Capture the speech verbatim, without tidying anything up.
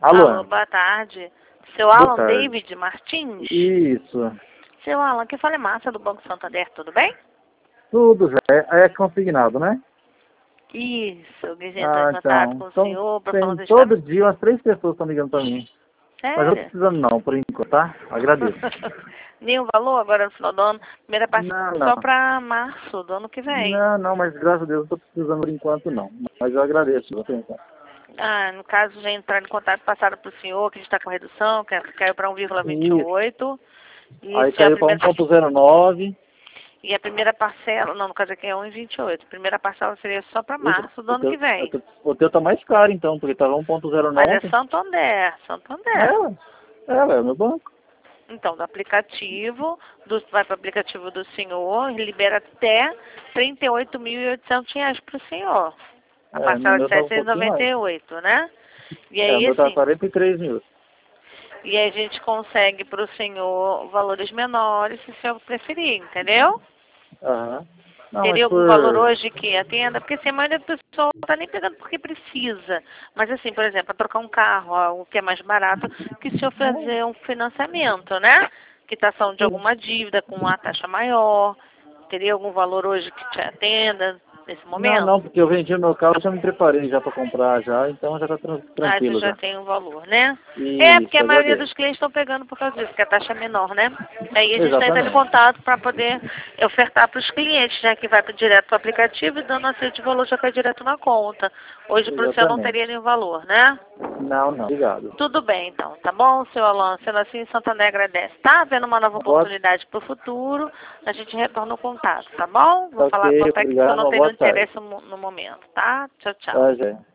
Alô? Alô, boa tarde. Seu Boa Alan tarde. David Martins? Isso. Seu Alan, que fala é Márcia do Banco Santander, tudo bem? Tudo já. É, é consignado, né? Isso, eu entrou Ah, em contato então. com o Então, senhor para falar tem dos todo estados. dia umas três pessoas estão ligando pra mim. Mas eu não tô Sério? precisando não, por enquanto, tá? Agradeço. Nenhum valor agora no final do ano? Primeira parte Não, só não. para março do ano que vem. Não, não, mas graças a Deus eu tô precisando por enquanto não. Mas eu agradeço, vou tentar. Ah, no caso, já entraram em contato, passaram para o senhor que a gente está com redução, que caiu para um vírgula vinte e Isso. oito. Aí Isso é a caiu pra um primeira. ponto zero nove. E a primeira parcela, não, no caso aqui é um vírgula vinte e oito. A primeira parcela seria só para Ixi, março do o ano que teu, o vem. teu, o teu tá mais caro então, porque tava um ponto zero Mas é nove. Santander, Santander. É, é, é o meu banco. Então, do aplicativo, do, vai para o aplicativo do senhor, libera até trinta e oito mil e oitocentos reais para o senhor. A É, no parcela de meu tava um setecentos e pouquinho noventa mais. e oito, né? E É, o aí, meu tava assim, quarenta e três mil. e aí a gente consegue para o senhor valores menores, se o senhor preferir, entendeu? Aham. Não, mas Teria algum valor por... hoje que atenda? Porque assim, a maioria do pessoal não está nem pegando porque precisa. Mas assim, por exemplo, para trocar um carro, algo que é mais barato, que se eu fazer um financiamento, né? Quitação de alguma dívida com uma taxa maior. Teria algum valor hoje que te atenda nesse Não, momento? não, porque eu vendi o meu carro, já me preparei já para comprar já, então já tá tran- Ah, você tranquilo já já. tem um valor, né? É, porque Isso, a maioria dos agradeço. clientes estão pegando por causa disso, porque a taxa é menor, né? Aí a gente está entrando em Exatamente. contato para poder ofertar para os clientes, né? Que vai pro, direto para o aplicativo e dando aceite de valor já cai direto na conta. Hoje para o senhor não teria Exatamente. nenhum valor, né? Não, não. Obrigado. Tudo bem, então, tá bom, seu Alan? Sendo assim, Santander agradece. Tá havendo uma nova Uma boa... oportunidade para o futuro, a gente retorna o contato, tá bom? Vou Ok, falar, vou até que o senhor obrigado, não uma tem boa muito tarde. interesse no no momento, tá? Tchau, tchau. Tá, Jé.